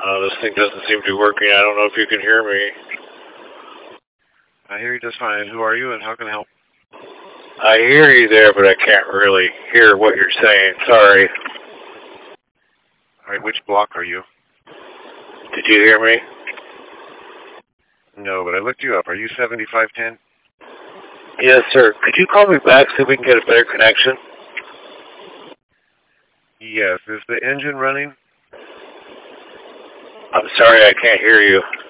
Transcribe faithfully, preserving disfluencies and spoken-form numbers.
Uh, this thing doesn't seem to be working. I don't know if you can hear me. I hear you just fine. Who are you and how can I help? I hear you there, but I can't really hear what you're saying. Sorry. All right, which block are you? Did you hear me? No, but I looked you up. Are you seventy-five ten? Yes, sir. Could you call me back so we can get a better connection? Yes. Is the engine running? I'm sorry, I can't hear you.